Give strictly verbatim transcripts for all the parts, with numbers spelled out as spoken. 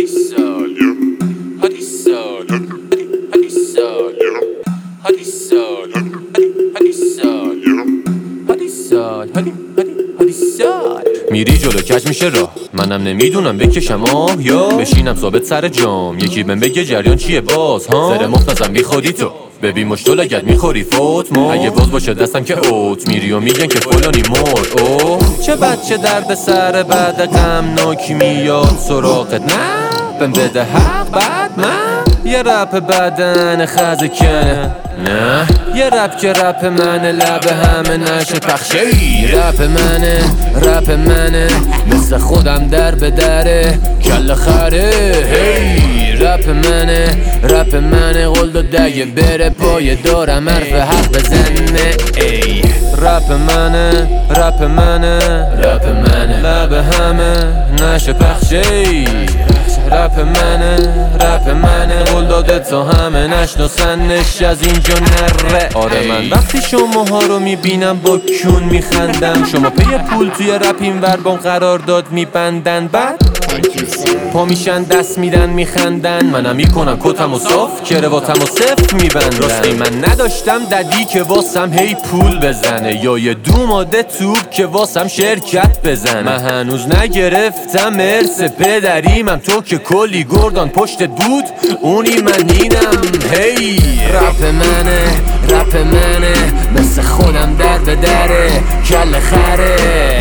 Hadisol, Hadisol, Hadisol, Hadisol, Hadisol, Hadisol, Hadisol. میری جلو کج میشه راه، منم نمیدونم بکشم آه یا بشینم ثابت سر جام. یکی بهم بگه جریان چیه باز ها، زره مختصم بی خودی تو ببین مشتو لگت میخوری فوت ما. اگه باز باشه دستم که اوت میری و میگن که فلانی مرد. اوه چه بچه درد سر بعد غمناکی میاد سراغت، نه بهم بده حق بعد من یه رپ بدن خز کنه، نه یه رپ که رپ منه لبه همه نشه پخشی. رپ منه رپ منه مثل خودم در به دره کل خره. هی رپ منه رپ منه قول داده بره پای دارم حرف حق بزنه. ای رپ منه رپ منه رپ منه لبه همه نشه پخشی. رپ منه رپ منه قول داده تا همه نشناسنش از اینجا نره. آره من وقتی شماها رو میبینم با کون میخندم، شما پی پول توی رپ این وربان قرار داد میبندن، بعد پا میشن دست میدن میخندن. منم میکنم کتم و صاف کرواتم و صفر میبندن. راستی من نداشتم ددی که واسم هی پول بزنه یا یه دوماده توب که واسم شرکت بزنه. من هنوز نگرفتم ارث پدریمم، تو که کلی گردان پشت دود اونی من اینم. هی رپ منه رپ منه مثل خودم در به دره کل خره.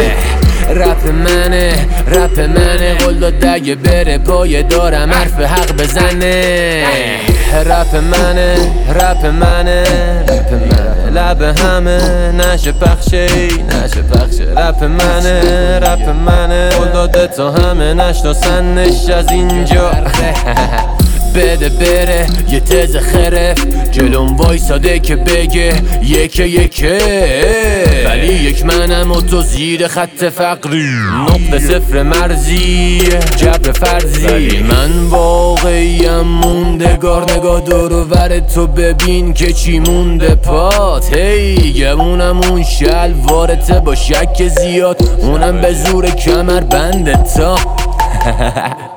رپ منه رپ منه قول داده بره پای دارم حرف حق بزنه. رپ منه رپ منه رپ منه لب همه نشه پخشه نشه پخشه. رپ منه رپ منه قول داده تا همه نشناسنش از اینجا. بده بره یه تز خرف جلوم وایساده که بگه یکه یکه، ولی یک منم و تو زیر خط فقری نقطه صفر مرزی جبر فرضی. ولی من واقعیم موندگار نگاه دور و ور تو ببین که چی مونده پات. هی گمونم اون شلوارته با شک زیاد اونم به زور کمر بنده تا